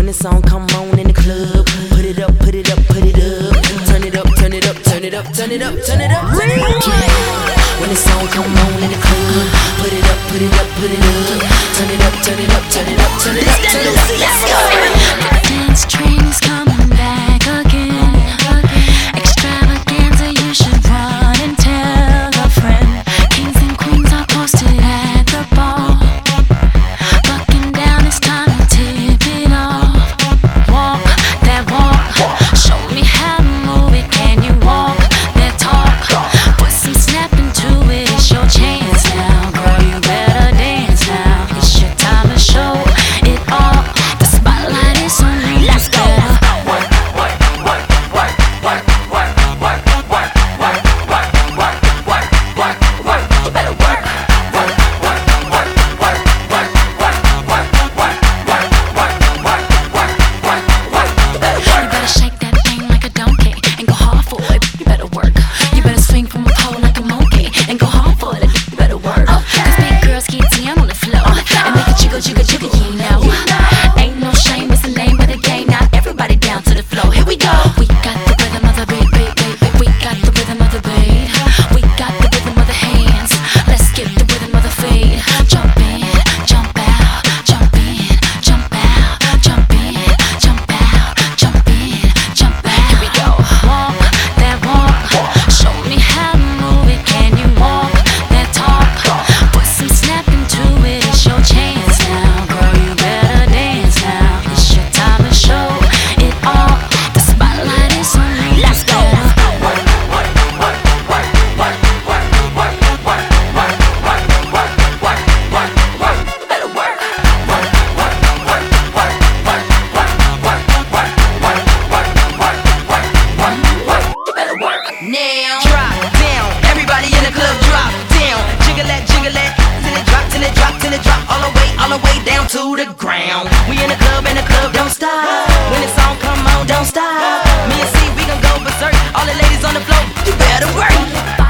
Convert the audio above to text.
When the song come on in the club, put it up, put it up, put it up. Turn it up, turn it up, turn it up, turn it up, turn it up. Yeah. When the song come on in the club, put it up, put it up, put it up. Turn it up, turn it up, turn it up, turn it up, turn it up. Let's go. The dance train's coming back again. Extravaganza, you should run and tell a friend. Kings and queens are posted at the bar. Bucking down, it's time to tip it off. Walk that walk, show me how to move it. Can you walk that talk? Put some snap into it, it's your chance now. Girl, you better dance now. It's your time to show it all. The spotlight is on you. Let's go. Jigga, jigga, you know. Ain't no shame, it's the name of the game. Now everybody down to the floor. Here we go. We got the rhythm of the beat, beat, beat, beat. We got the rhythm of the beat. We got the rhythm of the hands. Let's get the rhythm of the feet. Jump in, jump out, jump in, jump out, jump in, jump out, jump in, jump out. Here we go. Walk that walk. Show me how to move it. Can you walk that talk? Put some snap into it. It's your chance. Now drop down, everybody in the club drop down. Jiggle that, till it drop, till it drop, till it drop. All the way down to the ground. We in the club, don't stop. When the song come on, don't stop. Me and C, we gon' go berserk. All the ladies on the floor, you better work.